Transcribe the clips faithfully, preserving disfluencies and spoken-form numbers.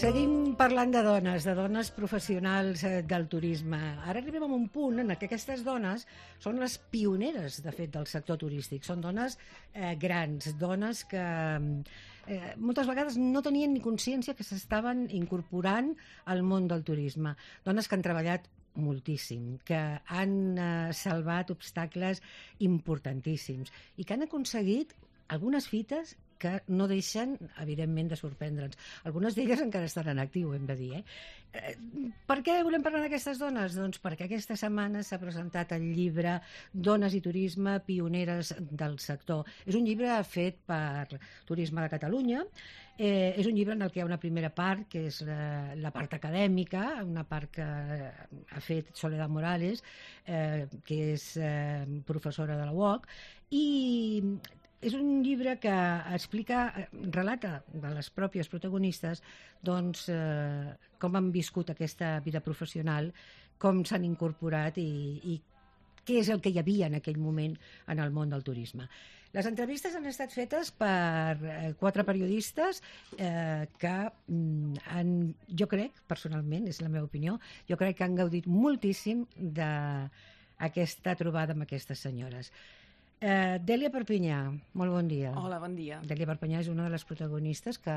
Seguim parlant de dones, de dones professionals del turisme. Ara arribem a un punt en què aquestes dones són les pioneres, de fet, del sector turístic. Són dones eh, grans, dones que eh, moltes vegades no tenien ni consciència que s'estaven incorporant al món del turisme. Dones que han treballat moltíssim, que han eh, salvat obstacles importantíssims i que han aconseguit algunes fites que no deixen, evidentment, de sorprendre'ns. Algunes d'elles encara estan en actiu, hem de dir. Eh? Eh, per què volem parlar d'aquestes dones? Doncs perquè aquesta setmana s'ha presentat el llibre Dones i turisme, pioneres del sector. És un llibre fet per Turisme de Catalunya. Eh, és un llibre en el que hi ha una primera part, que és la, la part acadèmica, una part que ha fet Soledad Morales, eh, que és eh, professora de la U O C, i és un llibre que explica, relata de les pròpies protagonistes doncs, eh, com han viscut aquesta vida professional, com s'han incorporat i, i què és el que hi havia en aquell moment en el món del turisme. Les entrevistes han estat fetes per eh, quatre periodistes eh, que mm, han, jo crec, personalment, és la meva opinió, jo crec que han gaudit moltíssim d'aquesta trobada amb aquestes senyores. Eh, Dèlia Perpinyà, molt bon dia. Hola, bon dia. Dèlia Perpinyà és una de les protagonistes que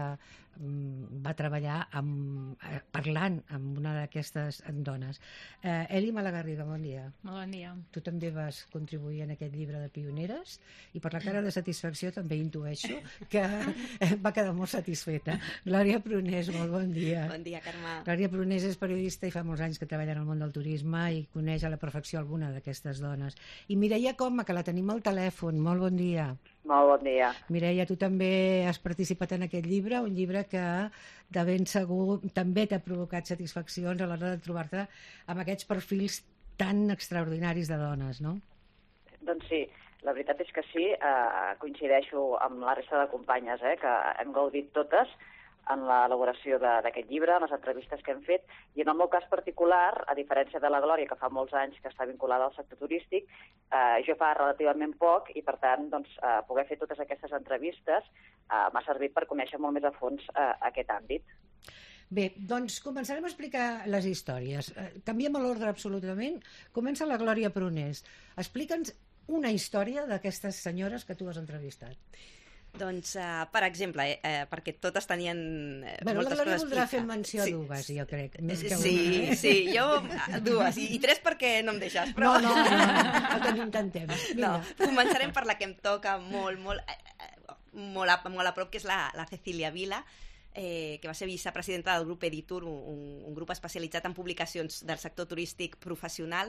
um, va treballar amb, eh, parlant amb una d'aquestes dones. Eh, Eli Malagarriga, bon dia. Molt bon dia. Tu també vas contribuir en aquest llibre de pioneres i per la cara de satisfacció també intueixo que va quedar molt satisfeta. Glòria Prunés, molt bon dia. Bon dia, Carme. Glòria Prunés és periodista i fa molts anys que treballa en el món del turisme i coneix a la perfecció alguna d'aquestes dones. I Mireia Coma, que la tenim al telèfon, molt bon dia. Molt bon dia. Mireia, tu també has participat en aquest llibre, un llibre que de ben segur també t'ha provocat satisfaccions a l'hora de trobar-te amb aquests perfils tan extraordinaris de dones, no? Doncs sí, la veritat és que sí, eh, coincideixo amb la resta de companyes, eh, que hem gaudit totes en l'elaboració d'aquest llibre, en les entrevistes que hem fet, i en el meu cas particular, a diferència de la Glòria, que fa molts anys que està vinculada al sector turístic, eh, jo fa relativament poc, i per tant, doncs, eh, poder fer totes aquestes entrevistes eh, m'ha servit per conèixer molt més a fons eh, aquest àmbit. Bé, doncs començarem a explicar les històries. Eh, canviem l'ordre absolutament. Comença la Glòria Prunés. Explica'ns una història d'aquestes senyores que tu has entrevistat. Doncs, uh, per exemple, eh, perquè totes tenien eh, bueno, moltes la Glòria coses... voldrà fer menció sí. a dues, jo crec, més que sí, una. Eh? Sí, jo dues, i, i tres perquè no em deixes, però... No, no, no, no, no tenim tant temps. No, començarem per la que em toca molt, molt, eh, molt, a, molt a prop, que és la, la Cecília Vila, eh, que va ser vicepresidenta del grup Editur, un, un grup especialitzat en publicacions del sector turístic professional.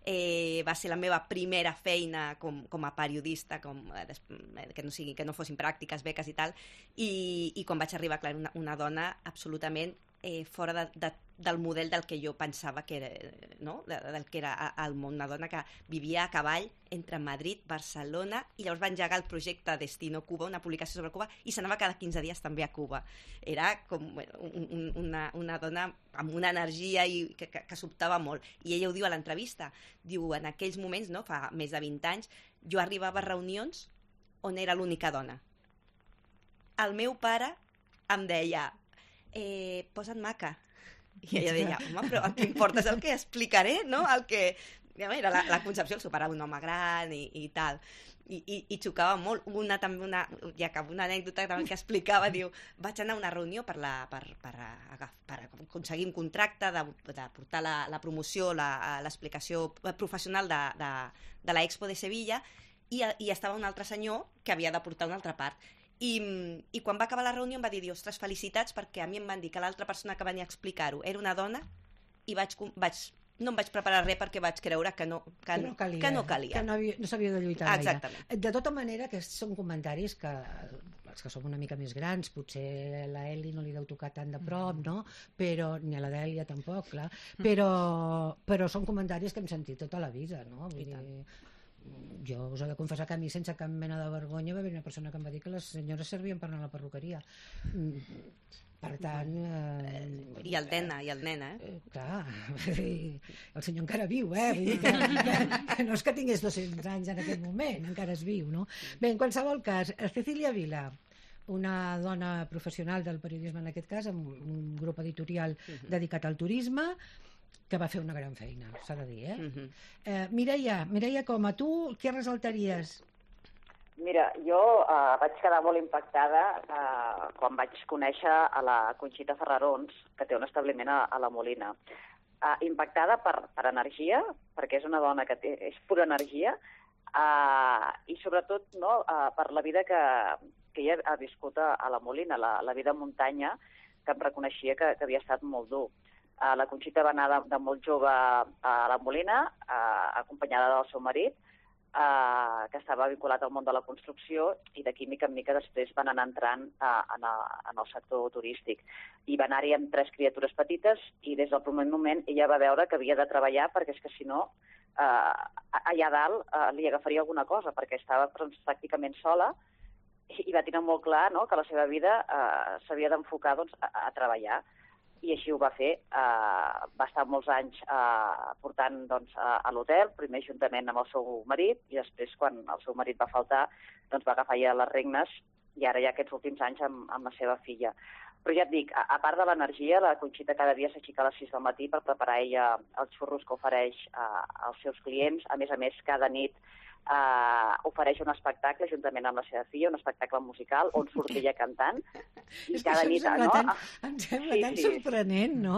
Eh, va ser la meva primera feina com, com a periodista, com, eh, que, no sigui, que no fossin pràctiques, beques i tal, i, i quan vaig arribar, clar, una, una dona absolutament eh, fora de, de, del model del que jo pensava que era, no? del que era el món, una dona que vivia a cavall entre Madrid, Barcelona, i llavors va engegar el projecte Destino Cuba, una publicació sobre Cuba, i s'anava cada quinze dies també a Cuba. Era com bueno, un, un, una, una dona amb una energia i que, que, que sobtava molt. I ella ho diu a l'entrevista, diu, en aquells moments, no, fa més de vint anys, jo arribava a reunions on era l'única dona. El meu pare em deia, eh, posa't maca. I ella deia, home, però el que importa és el que explicaré, no? El que... Era la, la concepció, el superar un home gran i, i tal. I, i, i xocava molt. Una, també una, ja acabo una anècdota també que explicava, diu, vaig anar a una reunió per, la, per, per, per aconseguir un contracte de, de portar la, la promoció, l'explicació professional de, de, de l'Expo de Sevilla, i, i estava un altre senyor que havia de portar una altra part. I, i quan va acabar la reunió em va dir, ostres, felicitats, perquè a mi em van dir que l'altra persona que venia a explicar-ho era una dona, i vaig, vaig, no em vaig preparar res perquè vaig creure que no, que, que no calia. Que no, calia. Que no, havia, no s'havia de lluitar Exactament. gaire. De tota manera, que són comentaris que els que som una mica més grans, potser la Eli no li deu tocar tant de prop, no? Però, ni a la Dèlia tampoc, clar. Però, però són comentaris que hem sentit tota la vida, no? Vull dir, jo us he de confessar que a mi, sense cap mena de vergonya, va haver una persona que em va dir que les senyores servien per anar a la perruqueria. Per tant... Eh, I el nena, i el nen, eh? Clar, el senyor encara viu, eh? Vull dir que, que, que no és que tingués dos-cents anys en aquest moment, encara és viu, no? Bé, en qualsevol cas, Cecília Vila, una dona professional del periodisme en aquest cas, amb un grup editorial uh-huh. dedicat al turisme, que va fer una gran feina, s'ha de dir, eh? Uh-huh. eh Mireia, Mireia Coma, tu què ressaltaries? Mira, jo eh, vaig quedar molt impactada eh, quan vaig conèixer a la Conxita Ferrarons, que té un establiment a, a la Molina. Eh, impactada per, per energia, perquè és una dona que té, és pura energia, eh, i sobretot no, eh, per la vida que, que ella ha viscut a, a la Molina, la, la vida muntanya, que em reconeixia que, que havia estat molt dur. Eh, la Conxita va anar de, de molt jove a la Molina, eh, acompanyada del seu marit, Uh, que estava vinculat al món de la construcció, i d'aquí mica en mica després van anar entrant uh, en, el, en el sector turístic. I va anar-hi amb tres criatures petites, i des del primer moment ella va veure que havia de treballar, perquè és que si no, uh, allà dalt uh, li agafaria alguna cosa, perquè estava doncs, pràcticament sola, i, i va tenir molt clar, no?, que la seva vida uh, s'havia d'enfocar doncs, a, a treballar. I així ho va fer. Uh, va estar molts anys uh, portant doncs, a, a l'hotel, primer juntament amb el seu marit, i després, quan el seu marit va faltar, doncs va agafar ja les regnes, i ara ja aquests últims anys amb, amb la seva filla. Però ja et dic, a, a part de l'energia, la Conxita cada dia s'aixeca a les sis del matí per preparar ella els xurros que ofereix uh, als seus clients. A més a més, cada nit Uh, ofereix un espectacle juntament amb la seva filla, un espectacle musical on surt ella cantant, i és cada que nit... Em sembla, no? tan, em sembla sí, tan sí. sorprenent, no?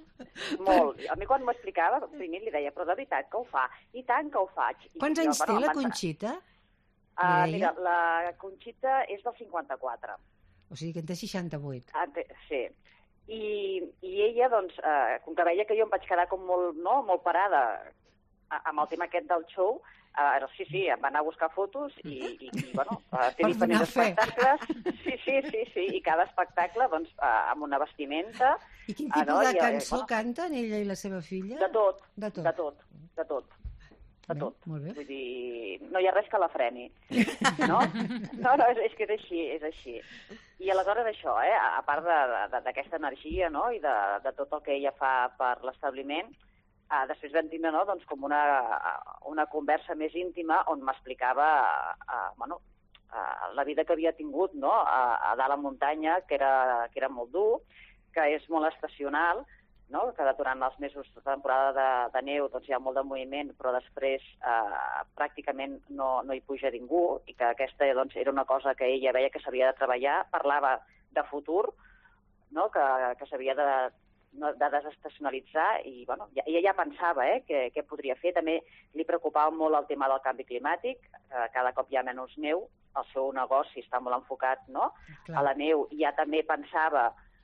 Molt. A mi quan m'ho explicava, primer li deia, però de veritat que ho fa, i tant que ho faig. I Quants jo, anys bueno, té la Conxita? Uh, mira, la Conxita és del cinquanta-quatre. O sigui que en té seixanta-vuit. Ah, sí. I, i ella, doncs, uh, com que veia que jo em vaig quedar com molt, no, molt parada amb el tema aquest del show, uh, sí, sí, em va anar a buscar fotos i, i, i bueno, uh, té per diferents espectacles. Sí, sí, sí, sí, i cada espectacle, doncs, uh, amb una vestimenta. I quin tipus uh, no? de I, cançó bueno, canten ella i la seva filla? De tot, de tot, de tot, de tot. De bé, tot. Molt bé. Vull dir, no hi ha res que la freni. No? No, no, és, és que és així, és així. I aleshores això, eh, a part d'aquesta energia, no?, i de, de tot el que ella fa per l'establiment, Uh, després vam tindre, no?, doncs, com una, una conversa més íntima on m'explicava uh, bueno, uh, la vida que havia tingut, no?, a, a dalt a la muntanya, que era, que era molt dur, que és molt estacional, no?, que durant els mesos de temporada de, de neu doncs, hi ha molt de moviment, però després uh, pràcticament no, no hi puja ningú, i que aquesta doncs, era una cosa que ella veia que s'havia de treballar, parlava de futur, no?, que, que s'havia de de desestacionalitzar, i bueno, ella ja pensava eh, que, que podria fer. També li preocupava molt el tema del canvi climàtic, eh, cada cop hi ha menys neu, el seu negoci està molt enfocat, no?, a la neu, i ja també pensava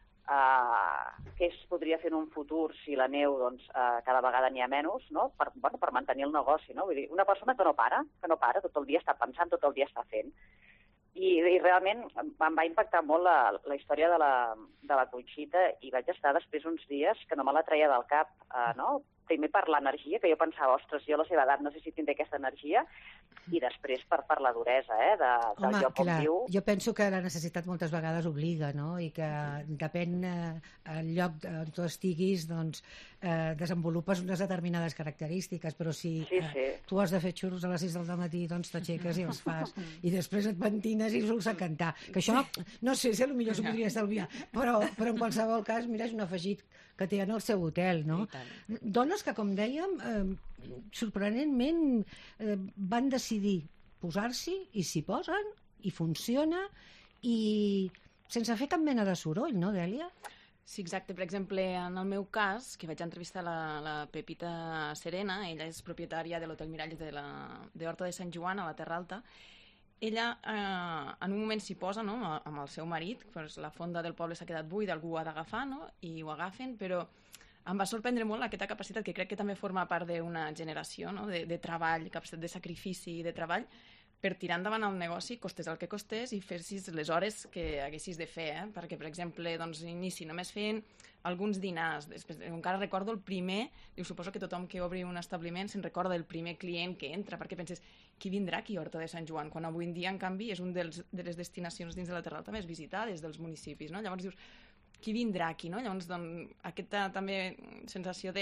eh, què es podria fer en un futur si la neu doncs, eh, cada vegada n'hi ha menys, no?, per, bueno, per mantenir el negoci. No? Vull dir, una persona que no para, que no para, tot el dia està pensant, tot el dia està fent. I, i realment em va impactar molt la, la història de la, de la Conxita, i vaig estar després uns dies que no me la treia del cap, eh, no? Primer per l'energia, que jo pensava, ostres, jo a la seva edat no sé si tindré aquesta energia, i després per, per la duresa eh, de, del Home, lloc clar, on viu. Jo penso que la necessitat moltes vegades obliga, no?, i que depèn eh, el lloc on tu estiguis, doncs eh, desenvolupes unes determinades característiques, però si Sí, sí. eh, tu has de fer xurros a les sis del matí, doncs t'aixeques i els fas, i després et pentines i surts a cantar. Que això, no sé si potser s'ho podria estalviar, però, però en qualsevol cas, mira, és un afegit que té en el seu hotel, no? Dones que, com dèiem, eh, sorprenentment eh, van decidir posar-s'hi, i s'hi posen, i funciona, i sense fer cap mena de soroll, no, Dèlia? Sí, exacte. Per exemple, en el meu cas, que vaig entrevistar la, la Pepita Serena, ella és propietària de l'Hotel Miralles de, la, de Horta de Sant Joan, a la Terra Alta. Ella eh, en un moment s'hi posa, no?, amb el seu marit, doncs la fonda del poble s'ha quedat buida, algú ho ha d'agafar, no?, i ho agafen, però em va sorprendre molt aquesta capacitat, que crec que també forma part d'una generació, no?, de, de treball, capacitat de sacrifici i de treball, per tirar endavant el negoci, costés el que costés, i fer-sis les hores que haguessis de fer, eh? Perquè, per exemple, doncs, inici només feien alguns dinars, després, encara recordo el primer, diu, suposo que tothom que obri un establiment se'n recorda del primer client que entra, perquè penses, qui vindrà aquí a Horta de Sant Joan? Quan avui en dia, en canvi, és un dels, de les destinacions dins de la Terra Alta més visitades dels municipis, no? Llavors dius, qui vindrà aquí, no? Llavors, doncs, aquesta també sensació de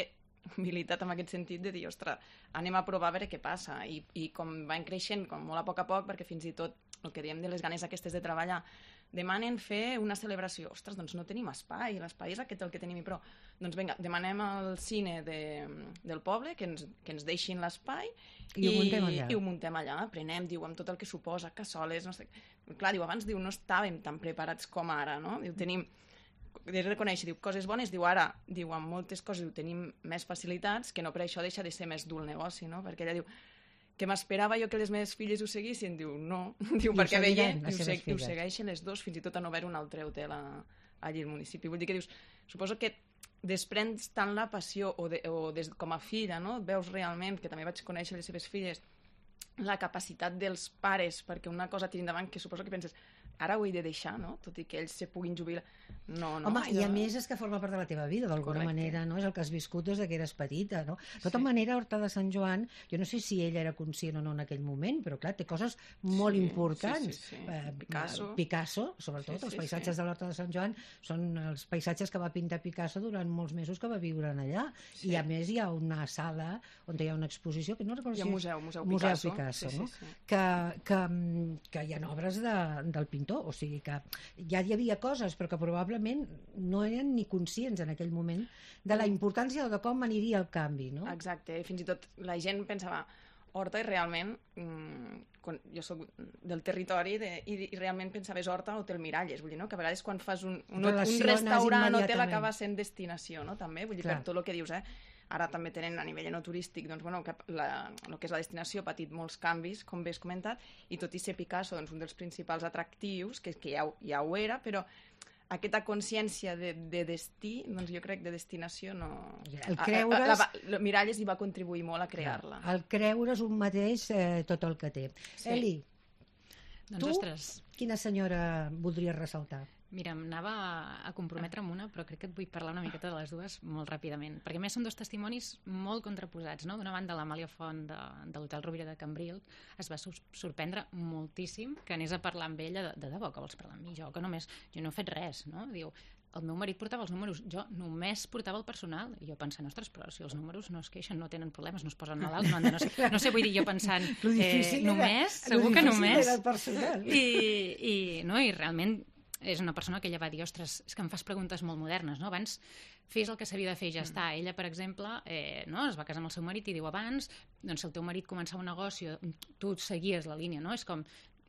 humilitat en aquest sentit de dir, ostres, anem a provar a veure què passa. I, i com van creixent, com molt a poc a poc, perquè fins i tot el que diem de les ganes aquestes de treballar, demanen fer una celebració. Ostres, doncs no tenim espai, l'espai és aquest el que tenim i prou. Doncs vinga, demanem al cine de, del poble que ens, que ens deixin l'espai I, i, ho muntem allà. i ho muntem allà. Prenem, diu, amb tot el que suposa, cassoles, no sé... Clar, diu, abans diu, no estàvem tan preparats com ara, no? Diu, tenim... de reconèixer, diu, coses bones, diu, ara, diu, amb moltes coses, diu, tenim més facilitats, que no per això deixa de ser més dur el negoci, no? Perquè ella diu, que m'esperava jo que les meves filles ho seguissin, diu, no, diu, I perquè veient, les diu, seves se, diu, filles. segueixen les dos, fins i tot han obert un altre hotel a, allí al municipi. Vull dir que dius, suposo que desprens tant la passió, o, de, o des, com a filla, no? Veus realment, que també vaig conèixer les seves filles, la capacitat dels pares perquè una cosa tiri endavant, que suposo que penses, ara ho he de deixar, no? Tot i que ells se puguin jubilar. No, no. Home, i a jo... més és que forma part de la teva vida, d'alguna Correcte. manera, no? És el que has viscut des que eres petita, no? De tota Sí. manera, Horta de Sant Joan, jo no sé si ella era conscient o no en aquell moment, però clar, té coses molt Sí, importants. sí, sí, sí. Eh, Picasso. Picasso, sobretot, Sí, els sí, paisatges sí. de l'Horta de Sant Joan són els paisatges que va pintar Picasso durant molts mesos que va viure en allà. Sí. I a més hi ha una sala on hi ha una exposició, que no recordo Hi ha si un és- museu, museu Museu Picasso. Picasso, sí, no? sí, sí. que, que, que hi ha obres de, del pintor, o sigui que ja hi havia coses, però que probablement no eren ni conscients en aquell moment de la importància o de com aniria el canvi, no? Exacte, fins i tot la gent pensava, Horta i realment, mmm, quan jo soc del territori de, i, i realment pensaves Horta o Hotel Miralles, vull dir, no? Que a vegades quan fas un, un, un Relaciones restaurant hotel immediatament. acaba sent destinació, no? També, vull dir, Clar. per tot el que dius, eh? Ara també tenen a nivell no turístic, doncs, bueno, que la, el que és la destinació ha patit molts canvis, com bé has comentat, i tot i ser Picasso, doncs, un dels principals atractius, que, que ja, ja ho era, però aquesta consciència de, de destí, doncs jo crec de destinació no... El creure's... A, a, la, la, Miralles hi va contribuir molt a crear-la. El creure's un mateix eh, tot el que té. Sí. Eli, Doncs, tu, ostres, quina senyora voldries ressaltar? mira, em anava a comprometre amb una, però crec que et vull parlar una miqueta de les dues molt ràpidament, perquè a més són dos testimonis molt contraposats, no? D'una banda, l'Amàlia Font de, de l'Hotel Rovira de Cambril es va sus- sorprendre moltíssim que anés a parlar amb ella de, de debò, que vols parlar amb mi? Jo que només, jo no he fet res, no? Diu, el meu marit portava els números, jo només portava el personal, i jo pensant, ostres, però si els números no es queixen, no tenen problemes, no es posen malalts, no, han de, no, sé, no sé, vull dir, jo pensant, Lo difícil eh, era- només, lo segur que difícil només, era el personal. i, i, no, i realment és una persona que ella va dir, ostres, és que em fas preguntes molt modernes, no? Abans fes el que s'havia de fer i ja mm. està. Ella, per exemple, eh, no? es va casar amb el seu marit i diu abans, doncs si el teu marit començava un negoci, tu seguies la línia, no? És com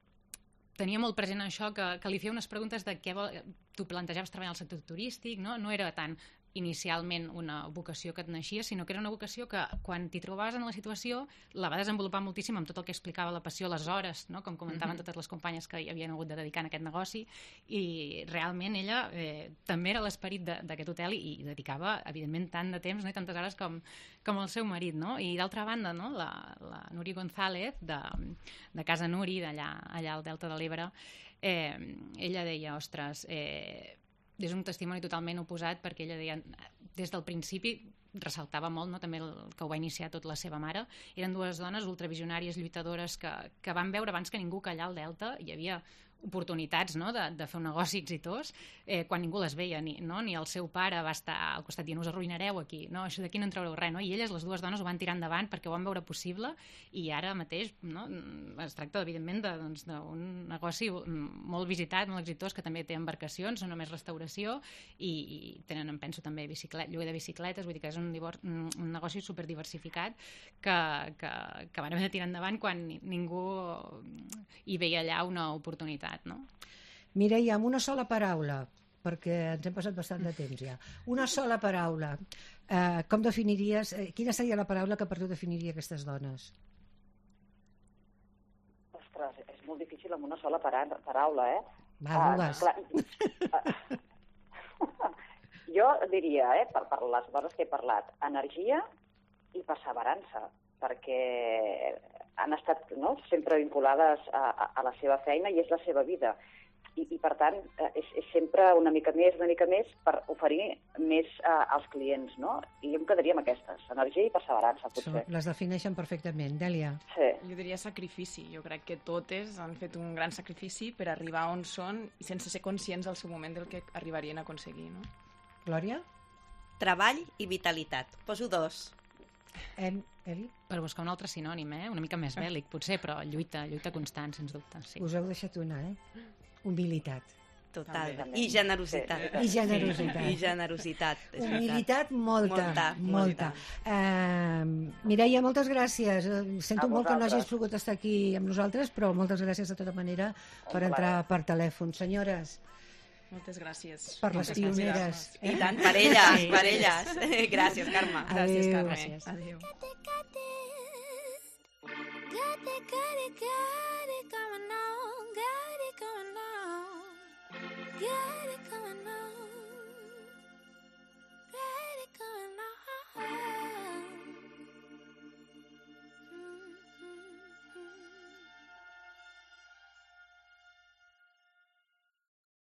tenia molt present això, que, que li feia unes preguntes de què vol... tu plantejaves treballar al sector turístic, no? No era tant inicialment una vocació que et naixia, sinó que era una vocació que quan t'hi trobaves en la situació la va desenvolupar moltíssim amb tot el que explicava la passió, les hores, no? Com comentaven mm-hmm. totes les companyes que hi havien hagut de dedicar en aquest negoci, i realment ella eh, també era l'esperit de- d'aquest hotel i, i dedicava, evidentment, tant de temps, no? I tantes hores com, com el seu marit, no? I d'altra banda, no? la, la Nuri González, de, de Casa Nuri, d'allà allà al Delta de l'Ebre, eh, ella deia, ostres, eh, és un testimoni totalment oposat, perquè ella deia, des del principi ressaltava molt, no? També el que ho va iniciar tot la seva mare, eren dues dones ultravisionàries, lluitadores, que, que van veure abans que ningú que allà al Delta hi havia oportunitats, no? de, de fer un negoci exitós, eh, quan ningú les veia, ni, no? ni el seu pare va estar al costat dient us arruïnareu aquí, no, això d'aquí no en traureu res, no? I elles, les dues dones, ho van tirar endavant perquè ho van veure possible, i ara mateix, no? Es tracta, evidentment, de, doncs, d'un negoci molt visitat, molt exitós, que també té embarcacions, no només restauració, i, i tenen, em penso, també biciclet, lloguer de bicicletes, vull dir que és un, divor, un, un negoci superdiversificat que, que, que van haver de tirar endavant quan ni- ningú hi veia allà una oportunitat, no? Mireia, amb una sola paraula, perquè ens hem passat bastant de temps ja, una sola paraula, eh, com definiries, eh, quina seria la paraula que per tu definiria aquestes dones? Ostres, és molt difícil amb una sola para paraula, eh? Va, dues. clar, jo diria, eh, per, per les coses que he parlat, energia i perseverança, perquè han estat, no?, sempre vinculades a, a, a la seva feina i és la seva vida. I, i per tant, eh, és, és sempre una mica més, una mica més per oferir més eh, als clients, no? I jo em quedaria amb aquestes, energia i perseverança, So, potser. les defineixen perfectament. Dèlia? Sí. Jo diria sacrifici. Jo crec que totes han fet un gran sacrifici per arribar on són i sense ser conscients al seu moment del que arribarien a aconseguir, no? Glòria? treball i vitalitat. Poso dos. Em, Eli, Per buscar un altre sinònim, eh? Una mica més bèl·lic, potser, però lluita, lluita constant, sens dubte. Sí. us heu deixat una, eh? Humilitat. Total. També. I generositat. I generositat. I generositat. és veritat. Humilitat, molta. Molta, molta. molta. Uh, Mireia, moltes gràcies. Eh, Sento A molt que no vosaltres. hagis pogut estar aquí amb nosaltres, però moltes gràcies de tota manera per entrar per telèfon. Senyores, Moltes gràcies. per les Moltes pioneres. gràcies. I tant, per elles, Sí. per elles. Gràcies, Carme. Gràcies, Adéu. Carme. Gràcies. Adéu. Got it, got it, got it going on, got it going on, got it going